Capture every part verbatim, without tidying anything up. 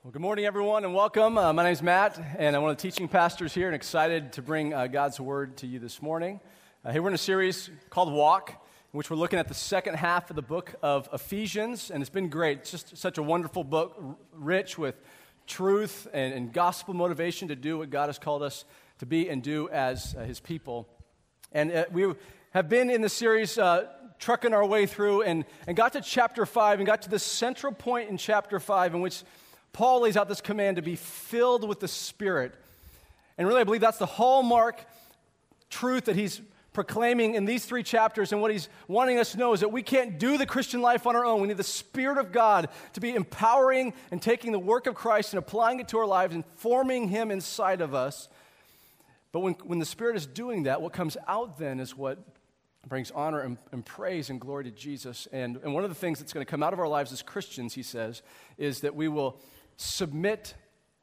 Well, good morning, everyone, and welcome. Uh, my name is Matt, and I'm one of the teaching pastors here, and excited to bring uh, God's Word to you this morning. Uh, here we're in a series called Walk, in which we're looking at the second half of the book of Ephesians, and it's been great. It's just such a wonderful book, r- rich with truth and, and gospel motivation to do what God has called us to be and do as uh, His people. And uh, we have been in the series uh, trucking our way through, and, and got to chapter five, and got to the central point in chapter five, in which Paul lays out this command to be filled with the Spirit. And really, I believe that's the hallmark truth that he's proclaiming in these three chapters. And what he's wanting us to know is that we can't do the Christian life on our own. We need the Spirit of God to be empowering and taking the work of Christ and applying it to our lives and forming Him inside of us. But when, when the Spirit is doing that, what comes out then is what brings honor and, and praise and glory to Jesus. And, and one of the things that's going to come out of our lives as Christians, he says, is that we will submit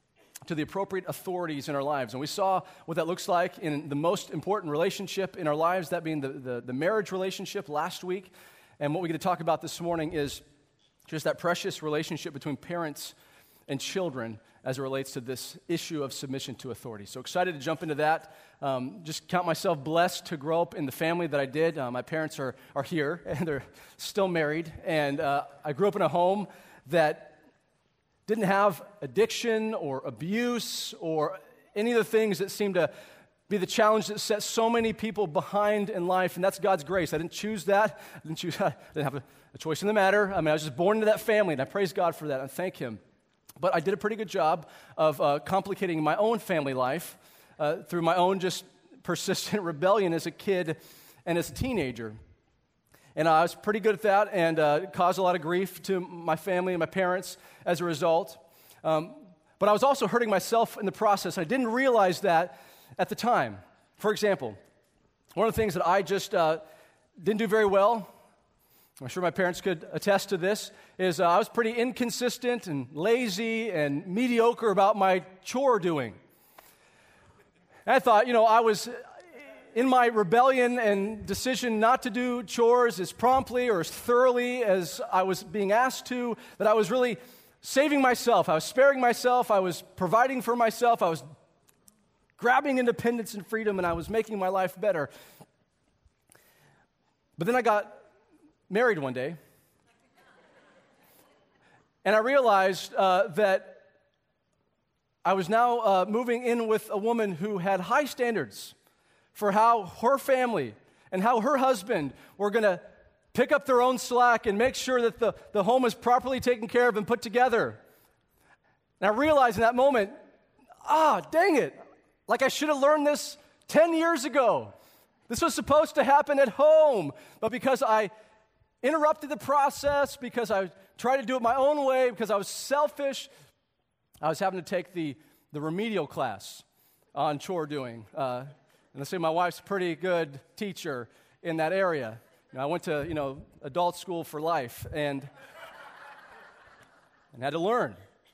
to the appropriate authorities in our lives. And we saw what that looks like in the most important relationship in our lives, that being the, the, the marriage relationship last week. And what we're going to talk about this morning is just that precious relationship between parents and children as it relates to this issue of submission to authority. So excited to jump into that. Um, just count myself blessed to grow up in the family that I did. Uh, my parents are, are here, and they're still married. And uh, I grew up in a home that didn't have addiction or abuse or any of the things that seem to be the challenge that set so many people behind in life, and that's God's grace. I didn't choose that. I didn't choose. I didn't have a, a choice in the matter. I mean, I was just born into that family, and I praise God for that and thank Him. But I did a pretty good job of uh, complicating my own family life uh, through my own just persistent rebellion as a kid and as a teenager. And I was pretty good at that, and uh, caused a lot of grief to my family and my parents as a result. Um, but I was also hurting myself in the process. I didn't realize that at the time. For example, one of the things that I just uh, didn't do very well, I'm sure my parents could attest to this, is uh, I was pretty inconsistent and lazy and mediocre about my chore doing. And I thought, you know, I was in my rebellion and decision not to do chores as promptly or as thoroughly as I was being asked to, that I was really saving myself. I was sparing myself. I was providing for myself. I was grabbing independence and freedom, and I was making my life better. But then I got married one day, and I realized uh, that I was now uh, moving in with a woman who had high standards for how her family and how her husband were going to pick up their own slack and make sure that the, the home is properly taken care of and put together. And I realized in that moment, ah, dang it, like I should have learned this ten years ago. This was supposed to happen at home, but because I interrupted the process, because I tried to do it my own way, because I was selfish, I was having to take the, the remedial class on chore doing. Uh, and let's say my wife's a pretty good teacher in that area. You know, I went to, you know, adult school for life and, and had to learn.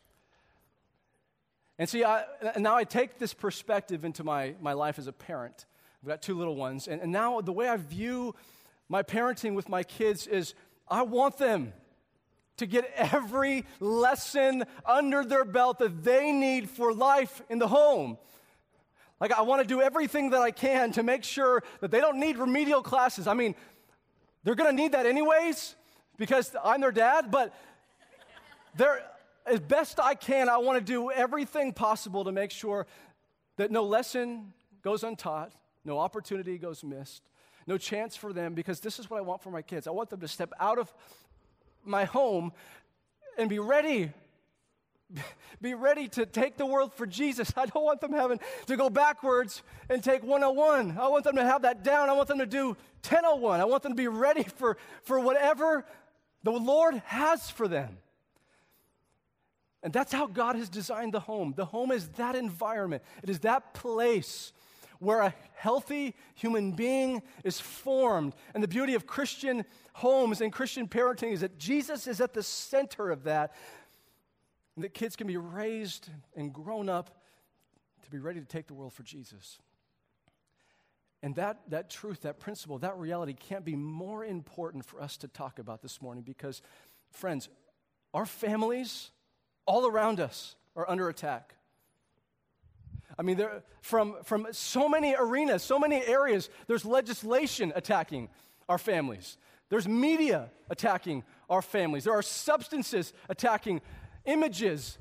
And see, I, and now I take this perspective into my, my life as a parent. I've got two little ones. And, and now the way I view my parenting with my kids is I want them to get every lesson under their belt that they need for life in the home. Like, I want to do everything that I can to make sure that they don't need remedial classes. I mean, they're going to need that anyways because I'm their dad, but they're, as best I can, I want to do everything possible to make sure that no lesson goes untaught, no opportunity goes missed, no chance for them, because this is what I want for my kids. I want them to step out of my home and be ready Be ready to take the world for Jesus. I don't want them having to go backwards and take one oh one. I want them to have that down. I want them to do ten oh one. I want them to be ready for, for whatever the Lord has for them. And that's how God has designed the home. The home is that environment. It is that place where a healthy human being is formed. And the beauty of Christian homes and Christian parenting is that Jesus is at the center of that. And that kids can be raised and grown up to be ready to take the world for Jesus. And that, that truth, that principle, that reality can't be more important for us to talk about this morning because, friends, our families all around us are under attack. I mean, there, from, from so many arenas, so many areas, there's legislation attacking our families. There's media attacking our families. There are substances attacking images,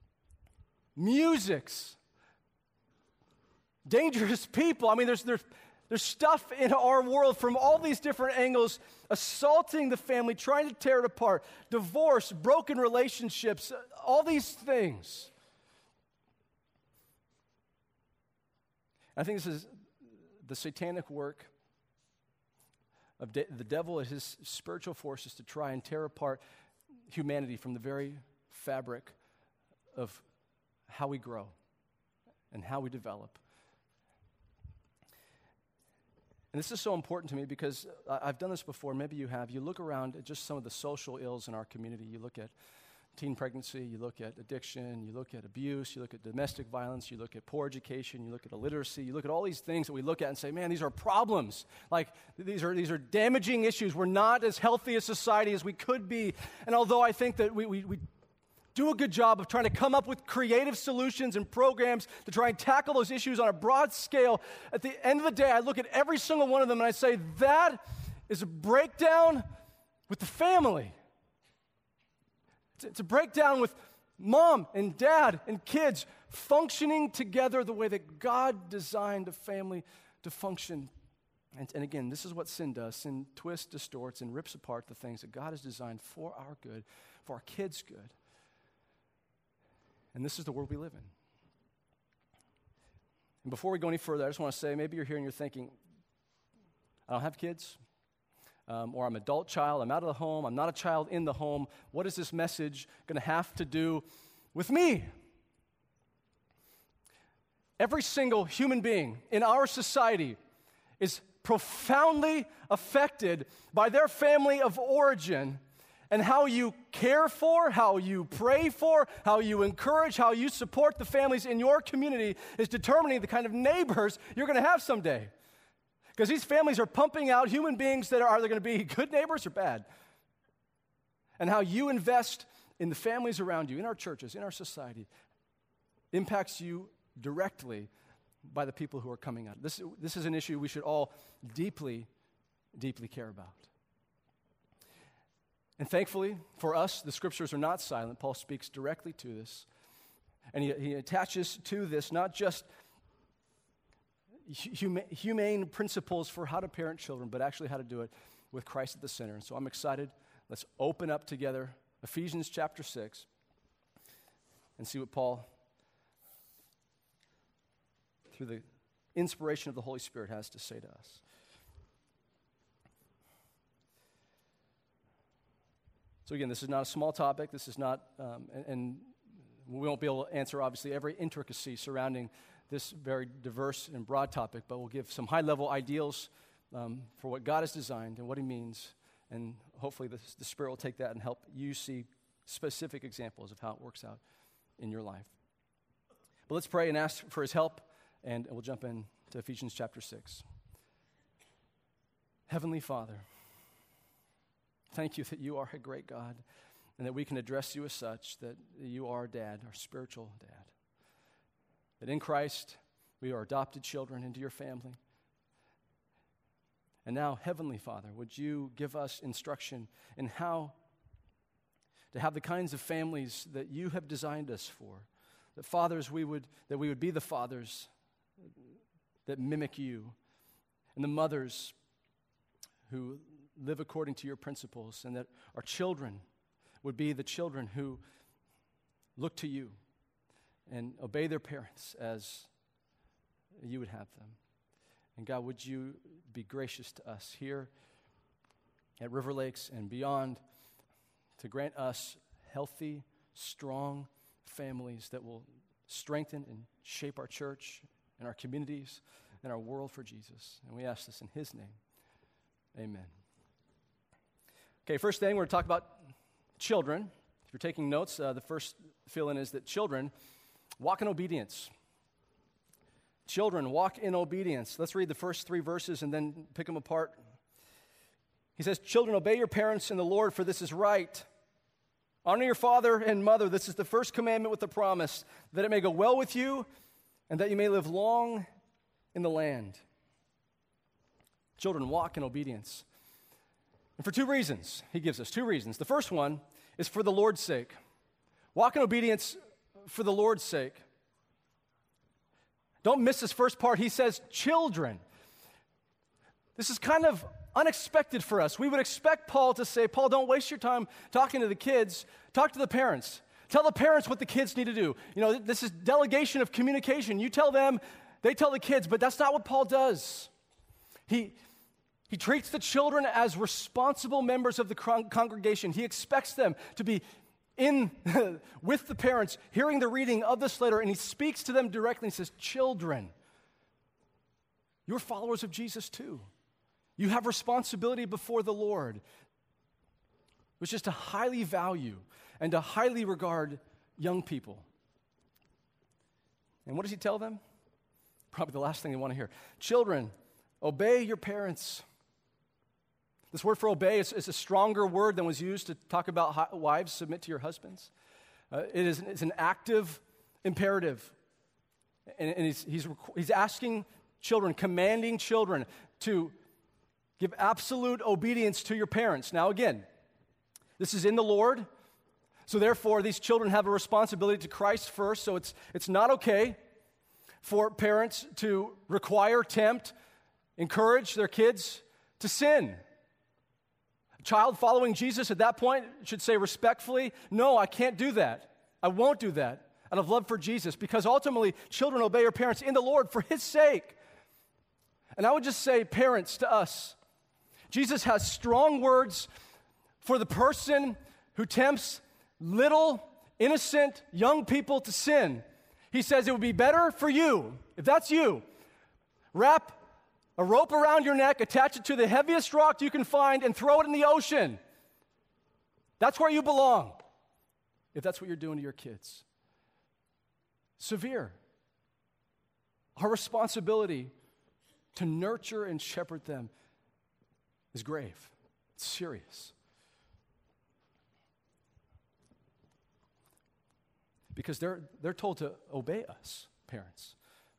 musics, dangerous people. I mean, there's, there's, there's stuff in our world from all these different angles assaulting the family, trying to tear it apart. Divorce, broken relationships, all these things. I think this is the satanic work of de- the devil and his spiritual forces to try and tear apart humanity from the very fabric of how we grow and how we develop. And this is so important to me because I've done this before, maybe you have. You look around at just some of the social ills in our community. You look at teen pregnancy, you look at addiction, you look at abuse, you look at domestic violence, you look at poor education, you look at illiteracy, you look at all these things that we look at and say, man, these are problems. Like, these are these are damaging issues. We're not as healthy a society as we could be. And although I think that we, we, we do a good job of trying to come up with creative solutions and programs to try and tackle those issues on a broad scale, at the end of the day, I look at every single one of them and I say, that is a breakdown with the family. It's a breakdown with mom and dad and kids functioning together the way that God designed a family to function. And, and again, this is what sin does. Sin twists, distorts, and rips apart the things that God has designed for our good, for our kids' good. And this is the world we live in. And before we go any further, I just want to say, maybe you're here and you're thinking, I don't have kids. Um, or I'm an adult child, I'm out of the home, I'm not a child in the home. What is this message going to have to do with me? Every single human being in our society is profoundly affected by their family of origin and how you care for, how you pray for, how you encourage, how you support the families in your community is determining the kind of neighbors you're going to have someday. Because these families are pumping out human beings that are either going to be good neighbors or bad. And how you invest in the families around you, in our churches, in our society, impacts you directly by the people who are coming out. This, this is an issue we should all deeply, deeply care about. And thankfully, for us, the scriptures are not silent. Paul speaks directly to this. And he, he attaches to this not just Huma- humane principles for how to parent children, but actually how to do it with Christ at the center. And so I'm excited. Let's open up together Ephesians chapter six and see what Paul, through the inspiration of the Holy Spirit, has to say to us. So again, this is not a small topic. This is not, um, and, and we won't be able to answer, obviously, every intricacy surrounding this very diverse and broad topic, but we'll give some high-level ideals um, for what God has designed and what he means, and hopefully the, the Spirit will take that and help you see specific examples of how it works out in your life. But let's pray and ask for his help, and we'll jump in to Ephesians chapter six. Heavenly Father, thank you that you are a great God, and that we can address you as such, that you are our dad, our spiritual dad. That in Christ, we are adopted children into your family. And now, Heavenly Father, would you give us instruction in how to have the kinds of families that you have designed us for? That fathers, we would, that we would be the fathers that mimic you, and the mothers who live according to your principles, and that our children would be the children who look to you and obey their parents as you would have them. And God, would you be gracious to us here at River Lakes and beyond to grant us healthy, strong families that will strengthen and shape our church and our communities and our world for Jesus. And we ask this in his name. Amen. Okay, first thing, we're going to talk about children. If you're taking notes, uh, the first fill-in is that children walk in obedience. Children walk in obedience. Let's read the first three verses and then pick them apart. He says, "Children, obey your parents in the Lord, for this is right. Honor your father and mother. This is the first commandment with the promise, that it may go well with you and that you may live long in the land. Children, walk in obedience. And for two reasons, he gives us two reasons. The first one is for the Lord's sake. Walk in obedience for the Lord's sake. Don't miss this first part. He says, children. This is kind of unexpected for us. We would expect Paul to say, Paul, don't waste your time talking to the kids. Talk to the parents. Tell the parents what the kids need to do. You know, this is delegation of communication. You tell them, they tell the kids, but that's not what Paul does. He, he treats the children as responsible members of the con- congregation. He expects them to be in with the parents, hearing the reading of this letter, and he speaks to them directly and says, children, you're followers of Jesus too. You have responsibility before the Lord, which is to highly value and to highly regard young people. And what does he tell them? Probably the last thing they want to hear. Children, obey your parents. This word for obey is, is a stronger word than was used to talk about hi- wives, submit to your husbands. Uh, it is it's an active imperative. And, and he's, he's, he's asking children, commanding children to give absolute obedience to your parents. Now again, this is in the Lord. So therefore, these children have a responsibility to Christ first. So it's, it's not okay for parents to require, tempt, encourage their kids to sin. Child following Jesus at that point should say respectfully, no, I can't do that. I won't do that out of love for Jesus, because ultimately children obey their parents in the Lord for his sake. And I would just say, parents, to us, Jesus has strong words for the person who tempts little, innocent, young people to sin. He says it would be better for you, if that's you, wrap a rope around your neck, attach it to the heaviest rock you can find, and throw it in the ocean. That's where you belong, if that's what you're doing to your kids. Severe. Our responsibility to nurture and shepherd them is grave. It's serious. Because they're, they're told to obey us, parents.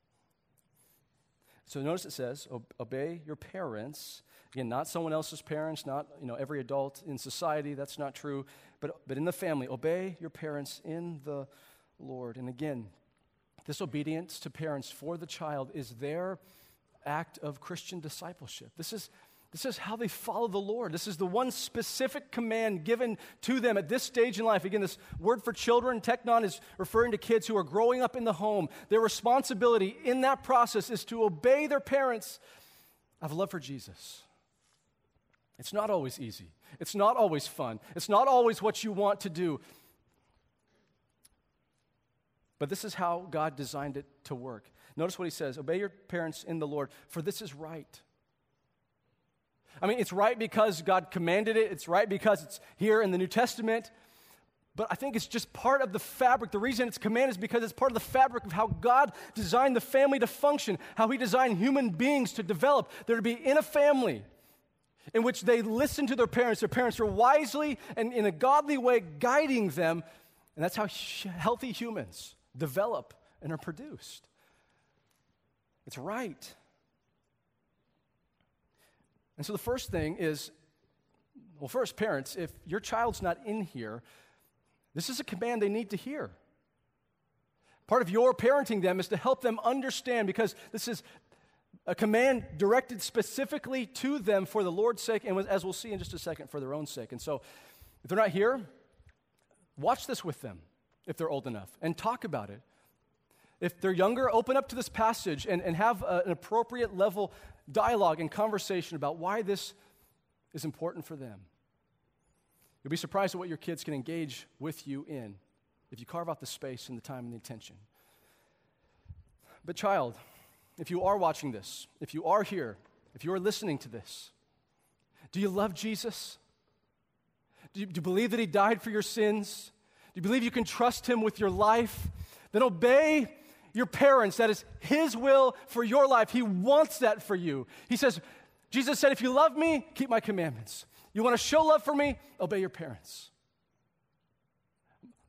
So notice it says, obey your parents. Again, not someone else's parents, not you know every adult in society. That's not true. But, but in the family, obey your parents in the Lord. And again, this obedience to parents for the child is their act of Christian discipleship. This is, this is how they follow the Lord. This is the one specific command given to them at this stage in life. Again, this word for children, teknon, is referring to kids who are growing up in the home. Their responsibility in that process is to obey their parents out of love for Jesus. It's not always easy. It's not always fun. It's not always what you want to do. But this is how God designed it to work. Notice what he says, obey your parents in the Lord, for this is right. I mean, it's right because God commanded it. It's right because it's here in the New Testament. But I think it's just part of the fabric. The reason it's commanded is because it's part of the fabric of how God designed the family to function, how he designed human beings to develop. They're to be in a family in which they listen to their parents. Their parents are wisely and in a godly way guiding them. And that's how healthy humans develop and are produced. It's right. And so the first thing is, well, first, parents, if your child's not in here, this is a command they need to hear. Part of your parenting them is to help them understand, because this is a command directed specifically to them for the Lord's sake, and as we'll see in just a second, for their own sake. And so if they're not here, watch this with them if they're old enough, and talk about it. If they're younger, open up to this passage and, and have a, an appropriate level dialogue and conversation about why this is important for them. You'll be surprised at what your kids can engage with you in if you carve out the space and the time and the attention. But child, if you are watching this, if you are here, if you are listening to this, do you love Jesus? Do you, do you believe that he died for your sins? Do you believe you can trust him with your life? Then obey your parents. That is his will for your life. He wants that for you. He says, Jesus said, if you love me, keep my commandments. You want to show love for me? Obey your parents.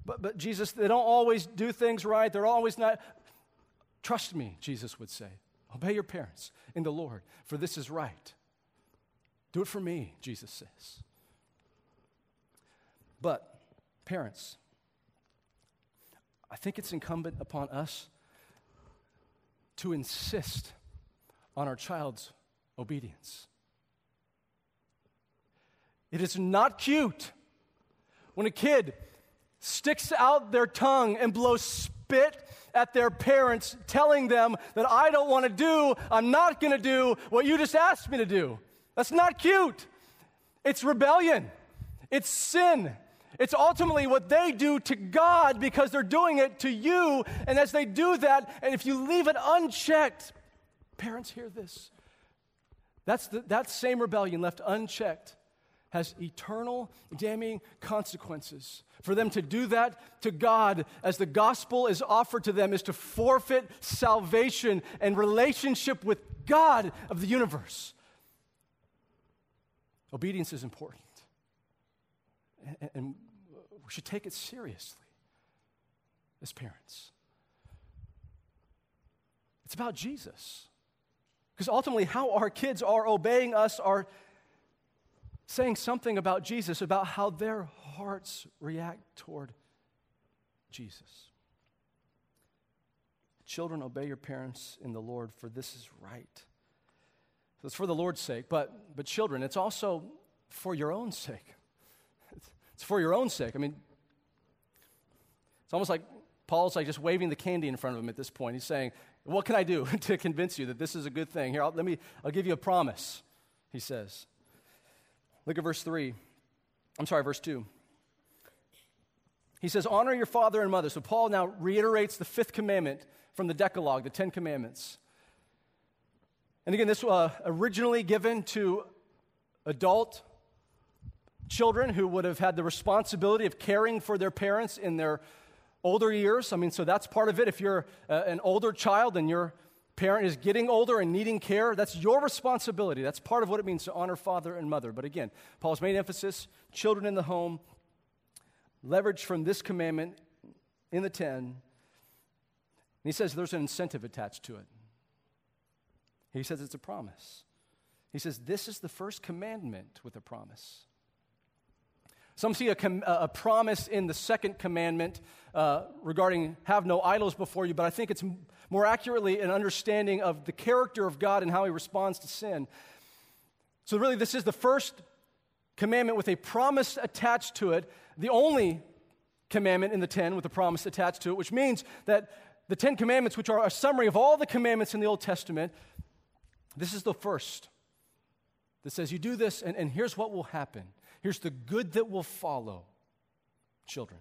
but, but Jesus, they don't always do things right. They're always not. Trust me, Jesus would say. Obey your parents in the Lord, for this is right. Do it for me, Jesus says. But, parents, I think it's incumbent upon us to insist on our child's obedience. It is not cute when a kid sticks out their tongue and blows spit at their parents, telling them that I don't want to do, I'm not going to do what you just asked me to do. That's not cute. It's rebellion. It's sin. It's ultimately what they do to God because they're doing it to you. And as they do that, and if you leave it unchecked, parents hear this. That's the, that same rebellion left unchecked has eternal damning consequences. For them to do that to God as the gospel is offered to them is to forfeit salvation and relationship with God of the universe. Obedience is important. And, and we should take it seriously as parents. It's about Jesus. Because ultimately, how our kids are obeying us are saying something about Jesus, about how their hearts react toward Jesus. Children, obey your parents in the Lord, for this is right. So it's for the Lord's sake, but, but children, it's also for your own sake. It's, it's for your own sake. I mean, it's almost like Paul's like just waving the candy in front of him at this point. He's saying, what can I do to convince you that this is a good thing? Here, I'll, let me, I'll give you a promise, he says. Look at verse three. I'm sorry, verse two. He says, honor your father and mother. So Paul now reiterates the fifth commandment from the Decalogue, the Ten Commandments. And again, this was uh, originally given to adult children who would have had the responsibility of caring for their parents in their older years. I mean, so that's part of it. If you're uh, an older child and your parent is getting older and needing care, that's your responsibility. That's part of what it means to honor father and mother. But again, Paul's main emphasis, children in the home, leverage from this commandment in the ten. And he says there's an incentive attached to it. He says it's a promise. He says this is the first commandment with a promise. Some see a, com- a promise in the second commandment uh, regarding have no idols before you, but I think it's m- more accurately an understanding of the character of God and how he responds to sin. So really, this is the first commandment with a promise attached to it, the only commandment in the ten with a promise attached to it, which means that the Ten Commandments, which are a summary of all the commandments in the Old Testament, this is the first that says you do this, and, and here's what will happen. Here's the good that will follow, children.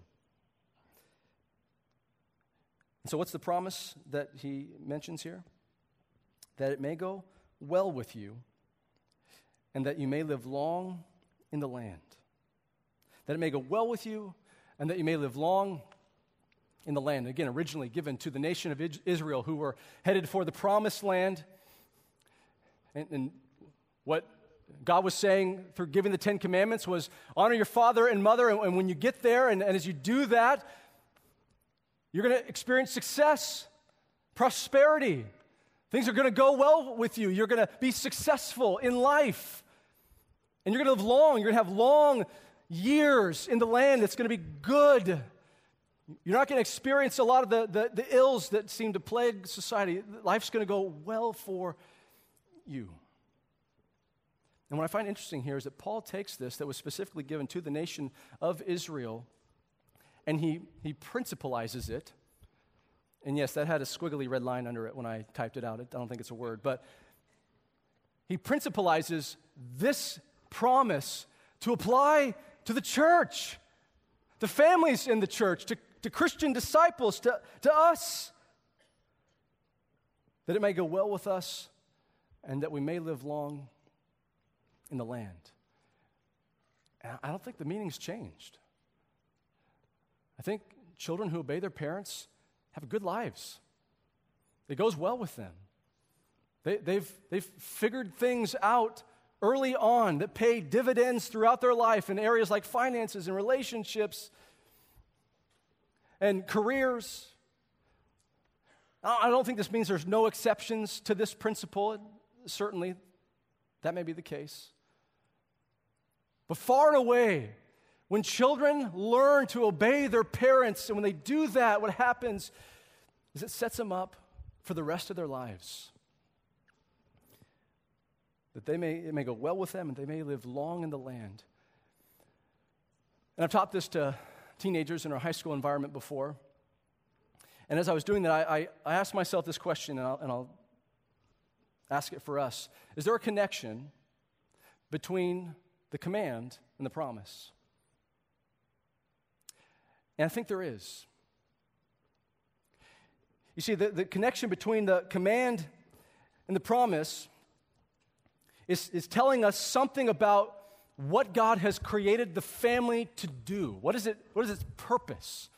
And so what's the promise that he mentions here? That it may go well with you and that you may live long in the land. That it may go well with you and that you may live long in the land. Again, originally given to the nation of Israel who were headed for the promised land. And, and what God was saying through giving the Ten Commandments was honor your father and mother, and, and when you get there, and, and as you do that, you're going to experience success, prosperity. Things are going to go well with you. You're going to be successful in life, and you're going to live long. You're going to have long years in the land. It's going to be good. You're not going to experience a lot of the, the, the ills that seem to plague society. Life's going to go well for you. And what I find interesting here is that Paul takes this that was specifically given to the nation of Israel, and he, he principalizes it. And yes, that had a squiggly red line under it when I typed it out. I don't think it's a word. But he principalizes this promise to apply to the church, to families in the church, to, to Christian disciples, to, to us. That it may go well with us and that we may live long in the land. And I don't think the meaning's changed. I think children who obey their parents have good lives. It goes well with them. They, they've, they've figured things out early on that pay dividends throughout their life in areas like finances and relationships. and careers. I don't think this means there's no exceptions to this principle. Certainly, that may be the case. But far and away, when children learn to obey their parents, and when they do that, what happens is it sets them up for the rest of their lives. That they may, it may go well with them, and they may live long in the land. And I've taught this to teenagers in our high school environment before. And as I was doing that, I, I, I asked myself this question, and I'll, and I'll ask it for us. Is there a connection between the command and the promise? And I think there is. You see, the, the connection between the command and the promise is, is telling us something about what God has created the family to do. What is it? What is its purpose?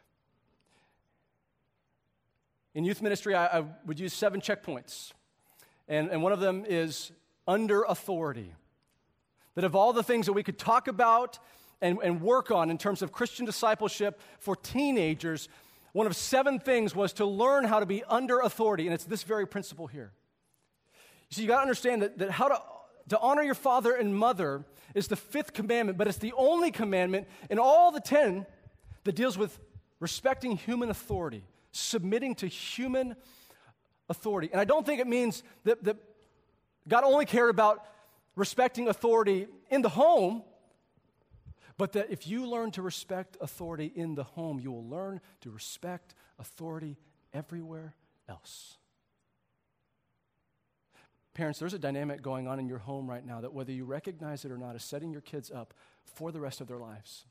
In youth ministry, I, I would use seven checkpoints. And, and one of them is under authority. That of all the things that we could talk about and, and work on in terms of Christian discipleship for teenagers, one of seven things was to learn how to be under authority. And it's this very principle here. You see, you got to understand that, that how to, to honor your father and mother is the fifth commandment, but it's the only commandment in all the ten that deals with respecting human authority, submitting to human authority. And I don't think it means that, that God only cared about respecting authority in the home, but that if you learn to respect authority in the home, you will learn to respect authority everywhere else. Parents, there's a dynamic going on in your home right now that whether you recognize it or not is setting your kids up for the rest of their lives.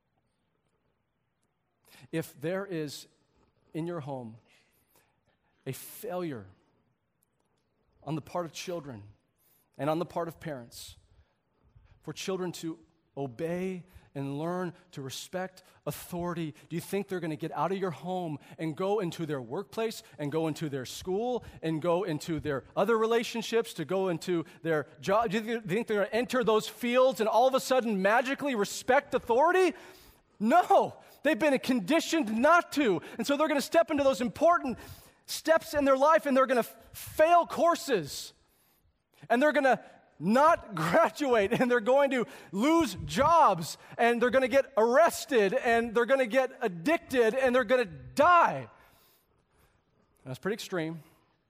If there is in your home a failure on the part of children and on the part of parents for children to obey and learn to respect authority, do you think they're going to get out of your home and go into their workplace and go into their school and go into their other relationships, to go into their job? Do you think they're going to enter those fields and all of a sudden magically respect authority? No, they've been conditioned not to. And so they're going to step into those important steps in their life, and they're going to f- fail courses. And they're going to not graduate, and they're going to lose jobs, and they're going to get arrested, and they're going to get addicted, and they're going to die. That's pretty extreme.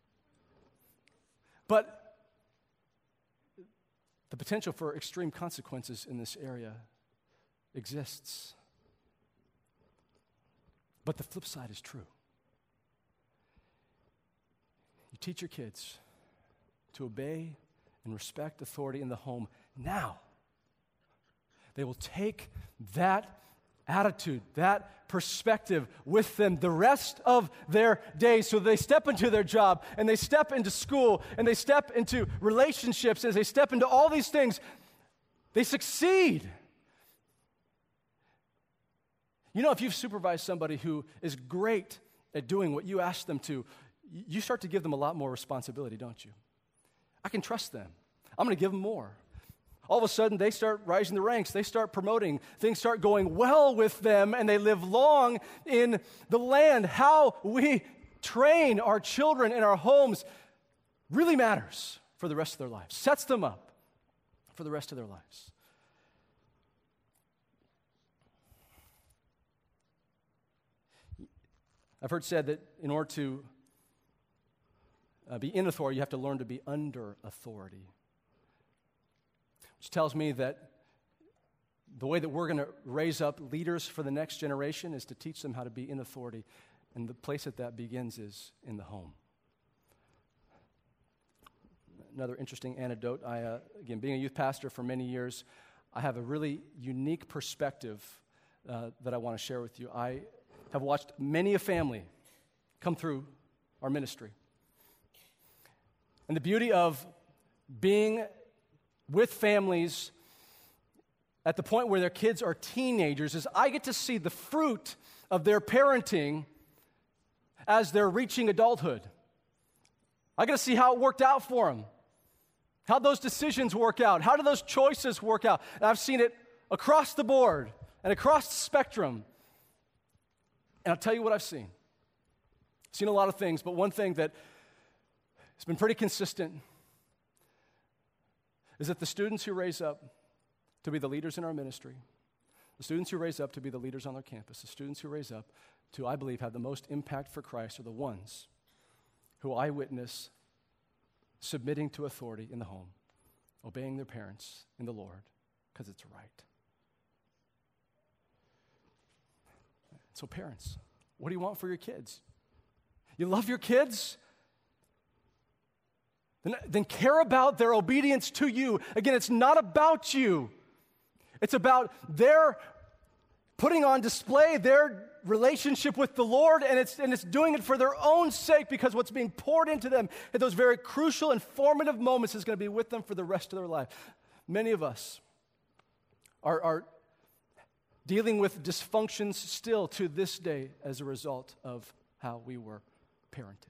But the potential for extreme consequences in this area exists. But the flip side is true. You teach your kids to obey and respect authority in the home now. They will take that attitude, that perspective with them the rest of their days. So they step into their job, and they step into school, and they step into relationships, as they step into all these things, they succeed. You know, if you've supervised somebody who is great at doing what you ask them to, you start to give them a lot more responsibility, don't you? I can trust them. I'm going to give them more. All of a sudden, they start rising the ranks. They start promoting. Things start going well with them, and they live long in the land. How we train our children in our homes really matters for the rest of their lives. Sets them up for the rest of their lives. I've heard said that in order to uh, be in authority, you have to learn to be under authority. Which tells me that the way that we're going to raise up leaders for the next generation is to teach them how to be in authority. And the place that that begins is in the home. Another interesting anecdote. I, uh, again, being a youth pastor for many years, I have a really unique perspective uh, that I want to share with you. I have watched many a family come through our ministry. And the beauty of being with families at the point where their kids are teenagers is I get to see the fruit of their parenting as they're reaching adulthood. I get to see how it worked out for them, how those decisions work out, how do those choices work out. And I've seen it across the board and across the spectrum. And I'll tell you what I've seen. I've seen a lot of things, but one thing that has been pretty consistent is that the students who raise up to be the leaders in our ministry, the students who raise up to be the leaders on their campus, the students who raise up to, I believe, have the most impact for Christ are the ones who I witness submitting to authority in the home, obeying their parents in the Lord because it's right. So parents, what do you want for your kids? You love your kids? Then, then care about their obedience to you. Again, it's not about you. It's about their putting on display their relationship with the Lord, and it's, and it's doing it for their own sake because what's being poured into them at those very crucial and formative moments is going to be with them for the rest of their life. Many of us are, are dealing with dysfunctions still to this day as a result of how we were parented.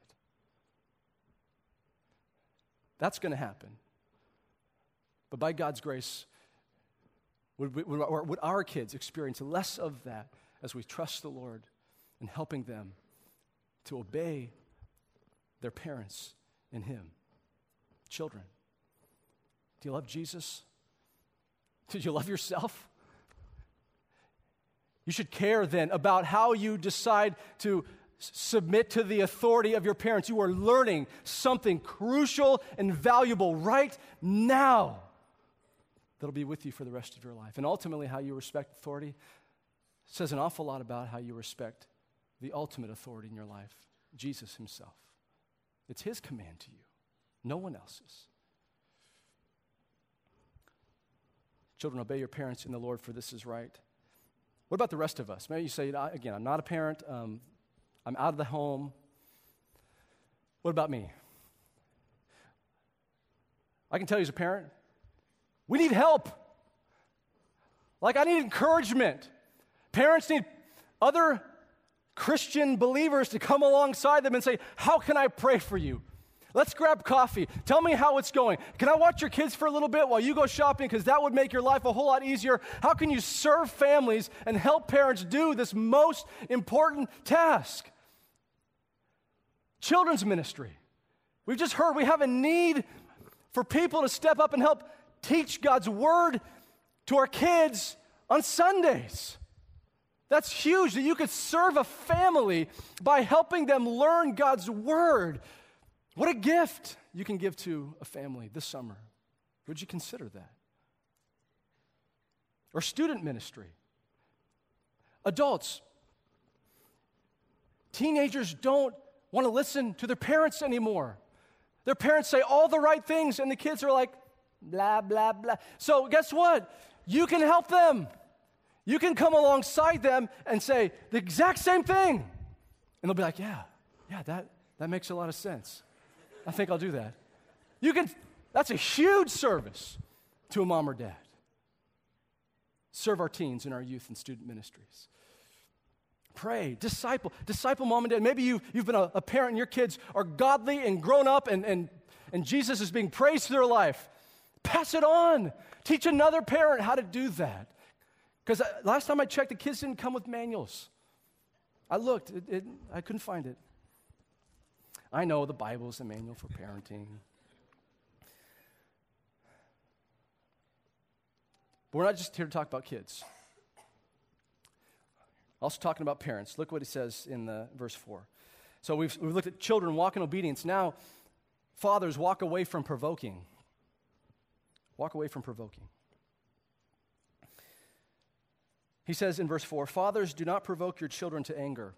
That's going to happen. But by God's grace, would, we, would, would our kids experience less of that as we trust the Lord in helping them to obey their parents in Him? Children, do you love Jesus? Do you love yourself? You should care then about how you decide to submit to the authority of your parents. You are learning something crucial and valuable right now that'll be with you for the rest of your life. And ultimately, how you respect authority says an awful lot about how you respect the ultimate authority in your life, Jesus Himself. It's His command to you, no one else's. Children, obey your parents in the Lord, for this is right. What about the rest of us? Maybe you say, again, I'm not a parent. Um, I'm out of the home. What about me? I can tell you as a parent, we need help. Like, I need encouragement. Parents need other Christian believers to come alongside them and say, how can I pray for you? Let's grab coffee. Tell me how it's going. Can I watch your kids for a little bit while you go shopping? Because that would make your life a whole lot easier. How can you serve families and help parents do this most important task? Children's ministry. We've just heard we have a need for people to step up and help teach God's word to our kids on Sundays. That's huge, that you could serve a family by helping them learn God's word. What a gift you can give to a family this summer. Would you consider that? Or student ministry. Adults, teenagers don't want to listen to their parents anymore. Their parents say all the right things, and the kids are like, blah, blah, blah. So guess what? You can help them. You can come alongside them and say the exact same thing. And they'll be like, yeah, yeah, that, that makes a lot of sense. I think I'll do that. You can, that's a huge service to a mom or dad. Serve our teens and our youth and student ministries. Pray, disciple, disciple mom and dad. Maybe you, you've been a, a parent and your kids are godly and grown up and, and, and Jesus is being praised through their life. Pass it on. Teach another parent how to do that. Because last time I checked, the kids didn't come with manuals. I looked, it, it, I couldn't find it. I know the Bible is the manual for parenting. But we're not just here to talk about kids. Also talking about parents. Look what he says in the verse four. So we've, we've looked at children walk in obedience. Now, fathers, walk away from provoking. Walk away from provoking. He says in verse four, fathers, do not provoke your children to anger.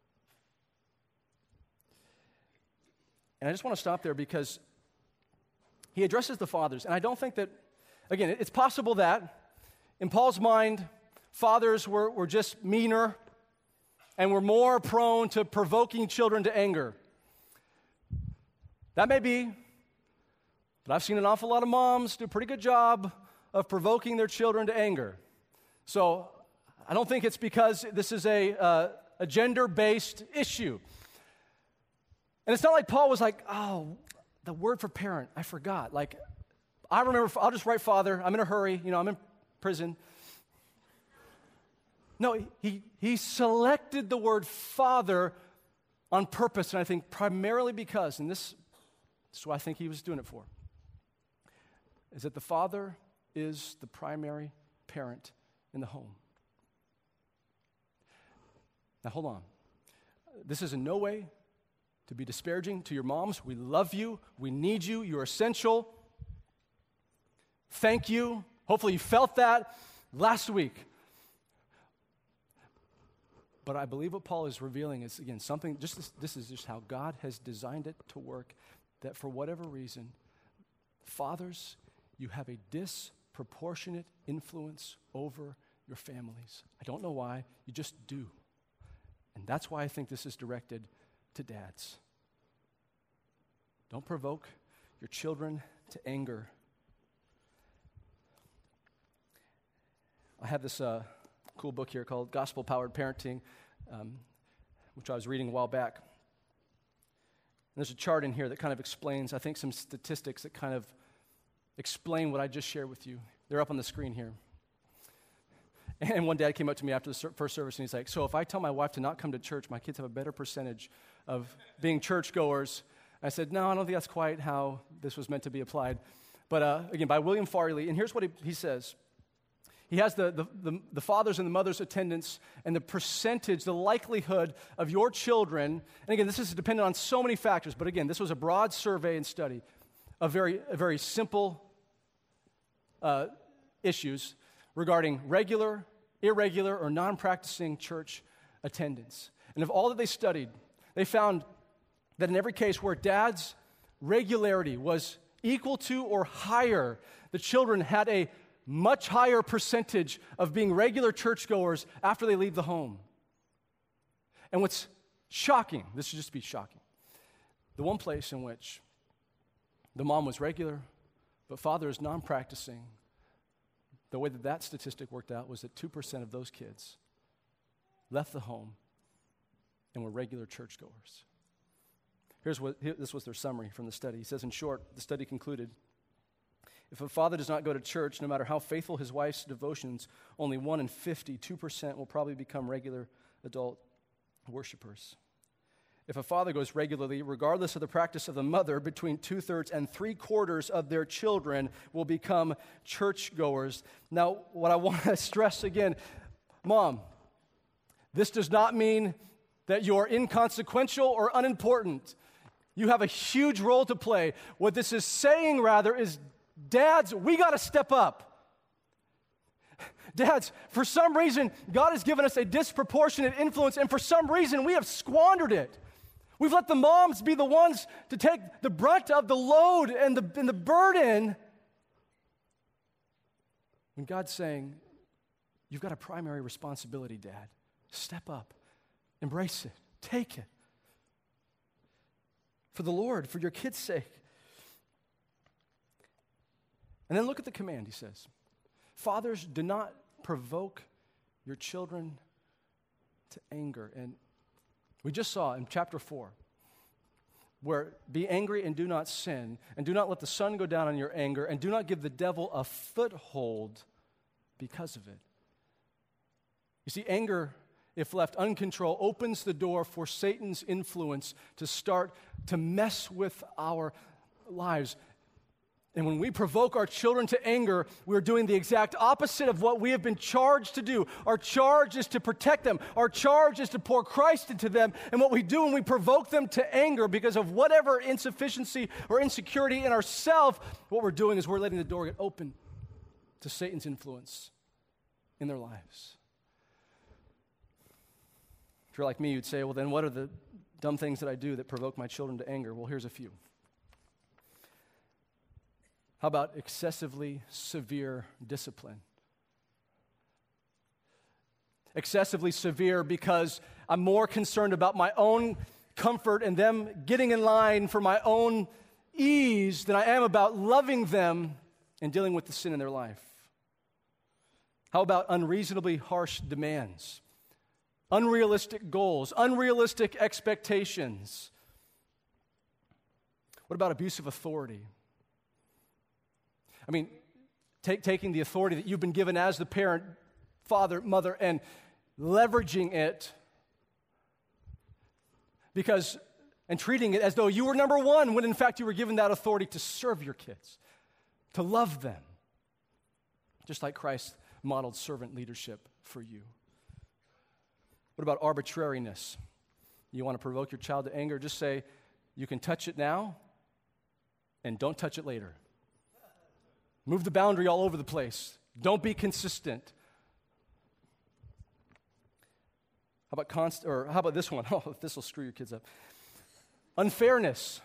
And I just want to stop there because he addresses the fathers. And I don't think that, again, it's possible that in Paul's mind, fathers were, were just meaner and were more prone to provoking children to anger. That may be, but I've seen an awful lot of moms do a pretty good job of provoking their children to anger. So I don't think it's because this is a, uh, a gender-based issue. And it's not like Paul was like, oh, the word for parent, I forgot. Like, I remember, I'll just write father. I'm in a hurry. You know, I'm in prison. No, he, he selected the word father on purpose, and I think primarily because, and this, this is what I think he was doing it for, is that the father is the primary parent in the home. Now, hold on. This is in no way to be disparaging to your moms. We love you. We need you. You're essential. Thank you. Hopefully you felt that last week. But I believe what Paul is revealing is, again, something, just this, this is just how God has designed it to work, that for whatever reason, fathers, you have a disproportionate influence over your families. I don't know why, you just do. And that's why I think this is directed to dads. Don't provoke your children to anger. I have this uh, cool book here called Gospel Powered Parenting, um, which I was reading a while back. And there's a chart in here that kind of explains, I think, some statistics that kind of explain what I just shared with you. They're up on the screen here. And one dad came up to me after the first service, and he's like, so if I tell my wife to not come to church, my kids have a better percentage of being churchgoers. I said, no, I don't think that's quite how this was meant to be applied. But uh, again, by William Farley, and here's what he, he says. He has the, the, the, the father's and the mother's attendance and the percentage, the likelihood of your children, and again, this is dependent on so many factors, but again, this was a broad survey and study of very, a very simple uh, issues regarding regular, irregular, or non-practicing church attendance. And of all that they studied, they found that in every case where dad's regularity was equal to or higher, the children had a much higher percentage of being regular churchgoers after they leave the home. And what's shocking, this should just be shocking, the one place in which the mom was regular, but father is non-practicing, the way that that statistic worked out was that two percent of those kids left the home and were regular churchgoers. Here's what, here, this was their summary from the study. He says, in short, the study concluded, if a father does not go to church, no matter how faithful his wife's devotions, only one in fifty, two percent will probably become regular adult worshipers. If a father goes regularly, regardless of the practice of the mother, between two-thirds and three-quarters of their children will become churchgoers. Now, what I want to stress again, Mom, this does not mean that you're inconsequential or unimportant. You have a huge role to play. What this is saying, rather, is, dads, we got to step up. Dads, for some reason, God has given us a disproportionate influence, and for some reason, we have squandered it. We've let the moms be the ones to take the brunt of the load and the, and the burden. When God's saying, you've got a primary responsibility, Dad. Step up. Embrace it. Take it. For the Lord, for your kids' sake. And then look at the command, he says. Fathers, do not provoke your children to anger. And we just saw in chapter four, where be angry and do not sin, and do not let the sun go down on your anger, and do not give the devil a foothold because of it. You see, anger, if left uncontrolled, opens the door for Satan's influence to start to mess with our lives. And when we provoke our children to anger, we're doing the exact opposite of what we have been charged to do. Our charge is to protect them. Our charge is to pour Christ into them. And what we do when we provoke them to anger because of whatever insufficiency or insecurity in ourselves, what we're doing is we're letting the door get open to Satan's influence in their lives. If you're like me, you'd say, well, then what are the dumb things that I do that provoke my children to anger? Well, here's a few. How about excessively severe discipline? Excessively severe because I'm more concerned about my own comfort and them getting in line for my own ease than I am about loving them and dealing with the sin in their life. How about unreasonably harsh demands? Unrealistic goals, unrealistic expectations. What about abusive authority? I mean, take, taking the authority that you've been given as the parent, father, mother, and leveraging it because and treating it as though you were number one when in fact you were given that authority to serve your kids, to love them, just like Christ modeled servant leadership for you. What about arbitrariness? You want to provoke your child to anger, just say, you can touch it now and don't touch it later. Move the boundary all over the place. Don't be consistent. How about const- or how about this one? Oh, this will screw your kids up. Unfairness.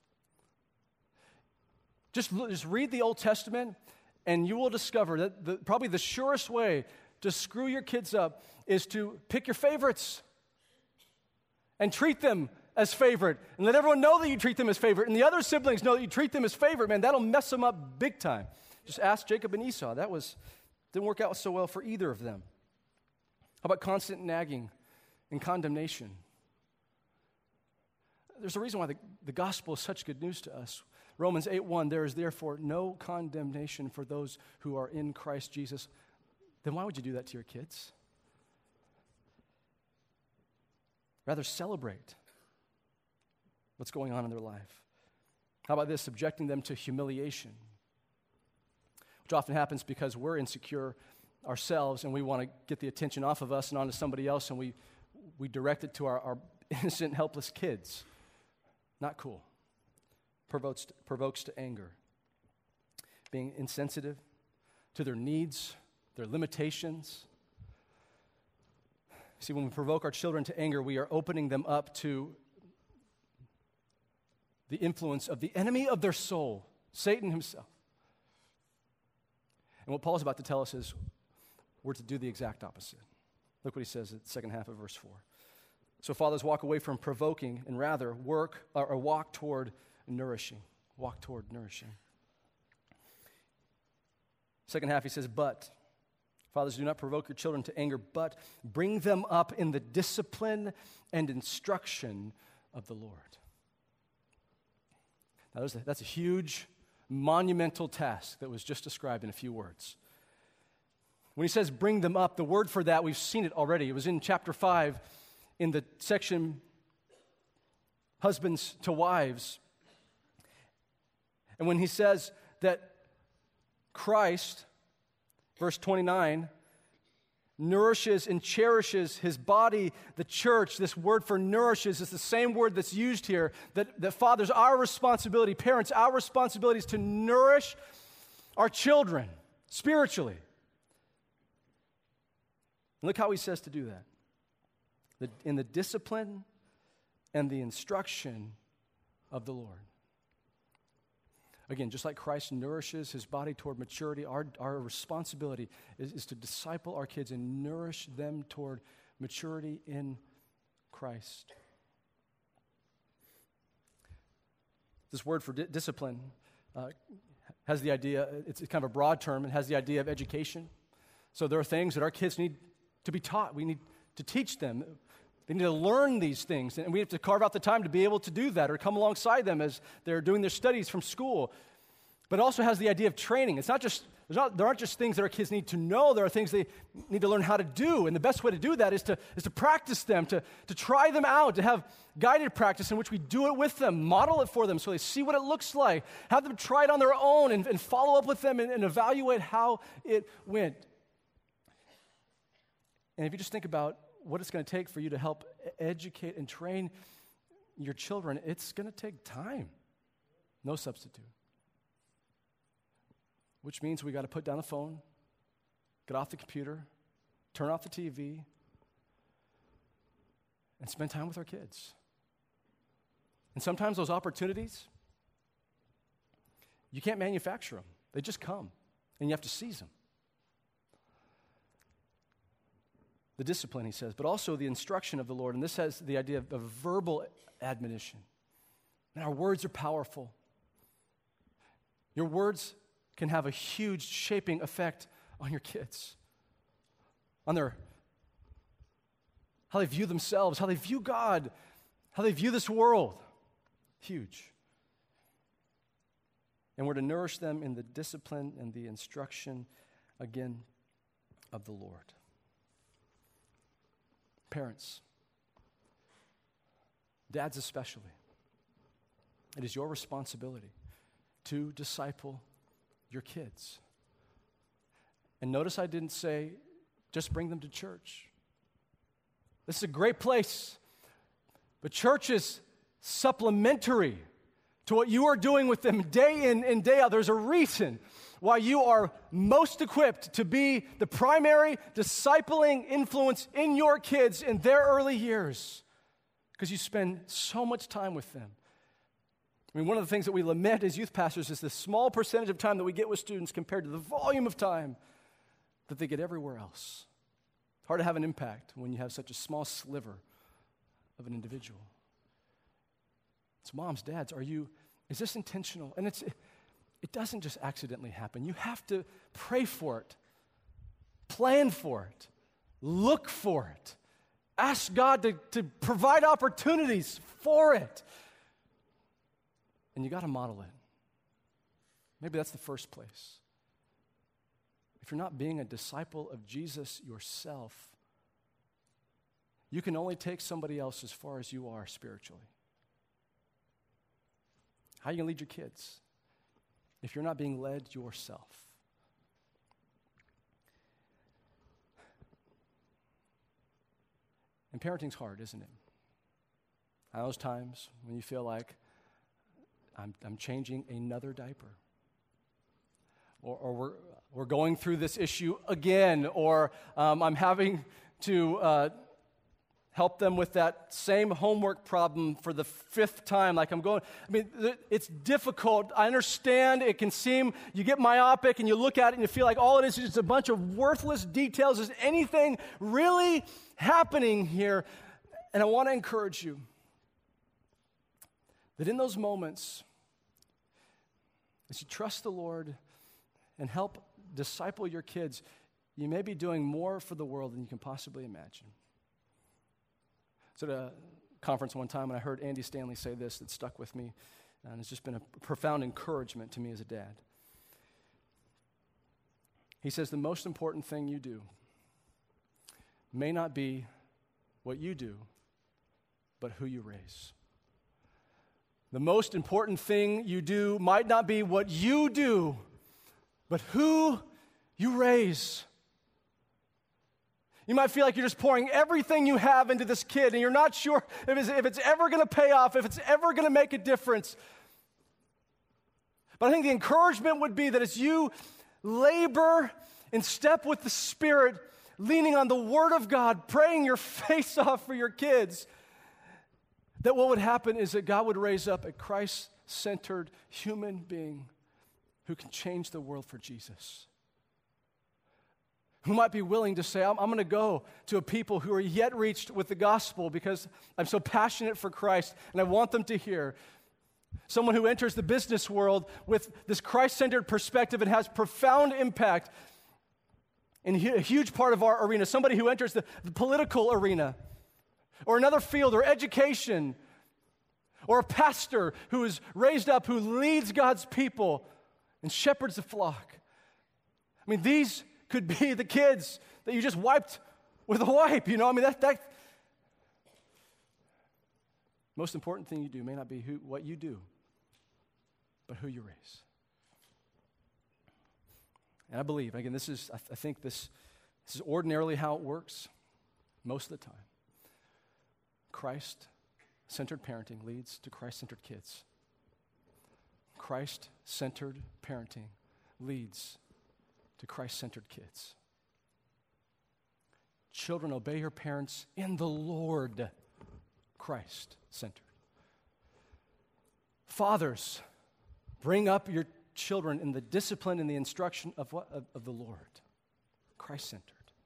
Just, just read the Old Testament, and you will discover that the, probably the surest way to screw your kids up is to pick your favorites and treat them as favorite, and let everyone know that you treat them as favorite, and the other siblings know that you treat them as favorite. Man, that'll mess them up big time. Just ask Jacob and Esau. That was didn't work out so well for either of them. How about constant nagging and condemnation? There's a reason why the, the gospel is such good news to us. Romans eight one, there is therefore no condemnation for those who are in Christ Jesus. Then why would you do that to your kids? Rather celebrate what's going on in their life. How about this? Subjecting them to humiliation, which often happens because we're insecure ourselves and we want to get the attention off of us and onto somebody else, and we, we direct it to our, our innocent, helpless kids. Not cool. Provokes, provokes to anger. Being insensitive to their needs, their limitations. See, when we provoke our children to anger, we are opening them up to the influence of the enemy of their soul, Satan himself. And what Paul's about to tell us is we're to do the exact opposite. Look what he says at the second half of verse four. So fathers, walk away from provoking and rather work or, or walk toward nourishing. Walk toward nourishing. Second half he says, but fathers, do not provoke your children to anger, but bring them up in the discipline and instruction of the Lord. Now, that's a, that's a huge, monumental task that was just described in a few words. When he says bring them up, the word for that, we've seen it already. It was in chapter five in the section husbands to wives. And when he says that Christ, verse twenty-nine, nourishes and cherishes his body, the church, this word for nourishes is the same word that's used here, that, that fathers, our responsibility, parents, our responsibility is to nourish our children spiritually. And look how he says to do that. The, in the discipline and the instruction of the Lord. Again, just like Christ nourishes his body toward maturity, our, our responsibility is, is to disciple our kids and nourish them toward maturity in Christ. This word for di- discipline uh, has the idea, it's kind of a broad term, and has the idea of education. So there are things that our kids need to be taught. We need to teach them. They need to learn these things, and we have to carve out the time to be able to do that or come alongside them as they're doing their studies from school. But it also has the idea of training. It's not just, there's not, there aren't just things that our kids need to know. There are things they need to learn how to do, and the best way to do that is to, is to practice them, to, to try them out, to have guided practice in which we do it with them, model it for them so they see what it looks like, have them try it on their own and, and follow up with them and, and evaluate how it went. And if you just think about what it's going to take for you to help educate and train your children, it's going to take time. No substitute. Which means we got to put down the phone, get off the computer, turn off the T V, and spend time with our kids. And sometimes those opportunities, you can't manufacture them. They just come, and you have to seize them. The discipline, he says, but also the instruction of the Lord. And this has the idea of, of verbal admonition. And our words are powerful. Your words can have a huge shaping effect on your kids, on their, how they view themselves, how they view God, how they view this world. Huge. And we're to nourish them in the discipline and the instruction, again, of the Lord. Parents, dads especially, it is your responsibility to disciple your kids. And notice I didn't say, just bring them to church. This is a great place, but church is supplementary to what you are doing with them day in and day out. There's a reason why you are most equipped to be the primary discipling influence in your kids in their early years, because you spend so much time with them. I mean, one of the things that we lament as youth pastors is the small percentage of time that we get with students compared to the volume of time that they get everywhere else. It's hard to have an impact when you have such a small sliver of an individual. It's moms, dads, are you, is this intentional? And it's, it doesn't just accidentally happen. You have to pray for it, plan for it, look for it, ask God to, to provide opportunities for it. And you got to model it. Maybe that's the first place. If you're not being a disciple of Jesus yourself, you can only take somebody else as far as you are spiritually. How are you going to lead your kids if you're not being led yourself? And parenting's hard, isn't it? At those times when you feel like I'm, I'm changing another diaper, or, or we're, we're going through this issue again, or um, I'm having to uh, help them with that same homework problem for the fifth time. Like I'm going, I mean, th- it's difficult. I understand it can seem, you get myopic and you look at it and you feel like all it is is just a bunch of worthless details. Is anything really happening here? And I want to encourage you that in those moments, as you trust the Lord and help disciple your kids, you may be doing more for the world than you can possibly imagine. So at a conference one time, and I heard Andy Stanley say this that stuck with me, and it's just been a profound encouragement to me as a dad. He says, the most important thing you do may not be what you do, but who you raise. The most important thing you do might not be what you do, but who you raise. You might feel like you're just pouring everything you have into this kid, and you're not sure if it's, if it's ever going to pay off, if it's ever going to make a difference. But I think the encouragement would be that as you labor in step with the Spirit, leaning on the Word of God, praying your face off for your kids, that what would happen is that God would raise up a Christ-centered human being who can change the world for Jesus. Who might be willing to say, I'm, I'm going to go to a people who are yet reached with the gospel because I'm so passionate for Christ and I want them to hear. Someone who enters the business world with this Christ-centered perspective and has profound impact in a huge part of our arena. Somebody who enters the, the political arena, or another field, or education, or a pastor who is raised up, who leads God's people and shepherds the flock. I mean, these could be the kids that you just wiped with a wipe, you know? I mean, that, that most important thing you do may not be who, what you do, but who you raise. And I believe, again, this is, I, th- I think this, this is ordinarily how it works most of the time. Christ-centered parenting leads to Christ-centered kids. Christ-centered parenting leads to Christ-centered kids. Children, obey your parents in the Lord. Christ-centered. Fathers, bring up your children in the discipline and the instruction of what? Of, of the Lord. Christ-centered.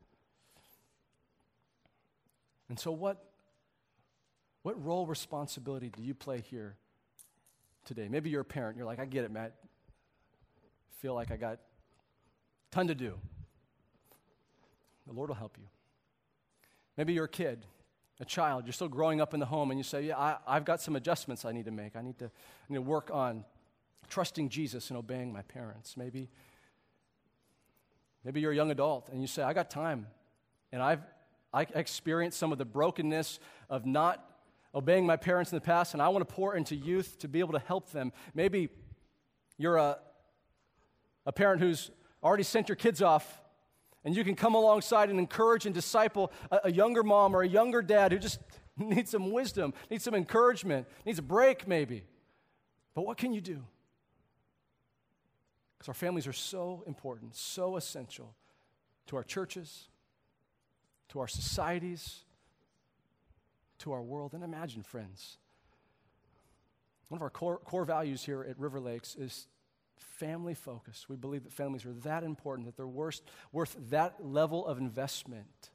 And so what, what role, responsibility do you play here today? Maybe you're a parent. You're like, I get it, Matt. I feel like I got a ton to do. The Lord will help you. Maybe you're a kid, a child. You're still growing up in the home, and you say, yeah, I, I've got some adjustments I need to make. I need to, I need to work on trusting Jesus and obeying my parents. Maybe, maybe you're a young adult, and you say, I got time, and I've I experienced some of the brokenness of not obeying my parents in the past, and I want to pour into youth to be able to help them. Maybe you're a, a parent who's already sent your kids off, and you can come alongside and encourage and disciple a, a younger mom or a younger dad who just needs some wisdom, needs some encouragement, needs a break maybe. But what can you do? Because our families are so important, so essential to our churches, to our societies, to our world. And imagine, friends, one of our core, core values here at River Lakes is family focus. We believe that families are that important, that they're worth, worth that level of investment.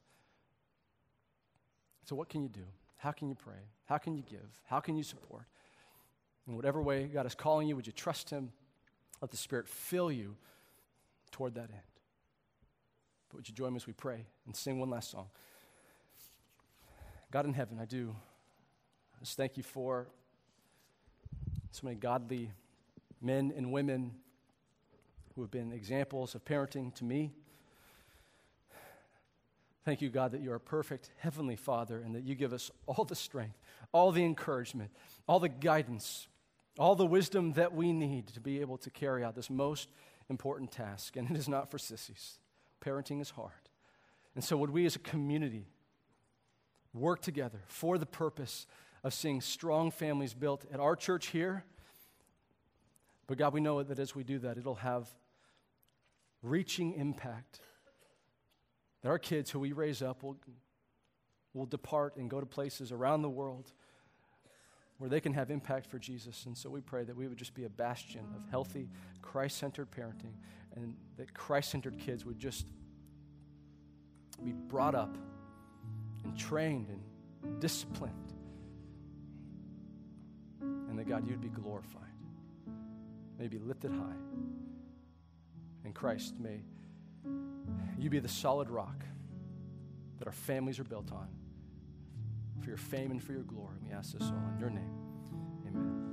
So what can you do? How can you pray? How can you give? How can you support? In whatever way God is calling you, would you trust Him? Let the Spirit fill you toward that end. But would you join me as we pray and sing one last song? God in heaven, I do I just thank you for so many godly men and women who have been examples of parenting to me. Thank you, God, that you are a perfect Heavenly Father and that you give us all the strength, all the encouragement, all the guidance, all the wisdom that we need to be able to carry out this most important task. And it is not for sissies. Parenting is hard. And so would we as a community work together for the purpose of seeing strong families built at our church here? But God, we know that as we do that, it'll have reaching impact. That our kids who we raise up will, will depart and go to places around the world where they can have impact for Jesus. And so we pray that we would just be a bastion of healthy, Christ-centered parenting, and that Christ-centered kids would just be brought up and trained and disciplined. And that, God, you'd be glorified. May be lifted high. And Christ, may you be the solid rock that our families are built on for your fame and for your glory. We ask this all in your name. Amen.